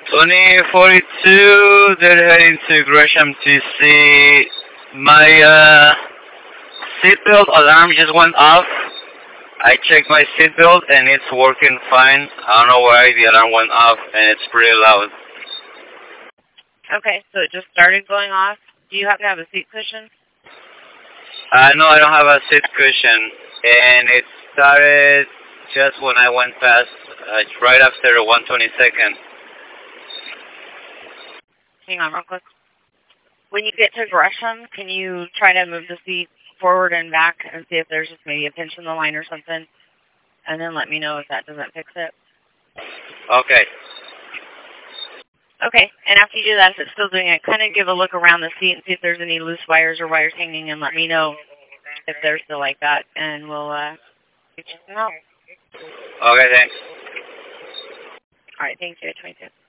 2042, they're heading to Gresham to see my seatbelt alarm just went off. I checked my seatbelt and it's working fine. I don't know why the alarm went off and it's pretty loud. Okay, so it just started going off. Do you happen to have a seat cushion? No, I don't have a seat cushion, and it started just when I went past, right after 122nd. Hang on real quick. When you get to Gresham, can you try to move the seat forward and back and see if there's just maybe a pinch in the line or something? And then let me know if that doesn't fix it. Okay. Okay, and after you do that, if it's still doing it, kind of give a look around the seat and see if there's any loose wires or wires hanging, and let me know if they're still like that, and we'll get you some help. Okay, thanks. All right, thanks, J22.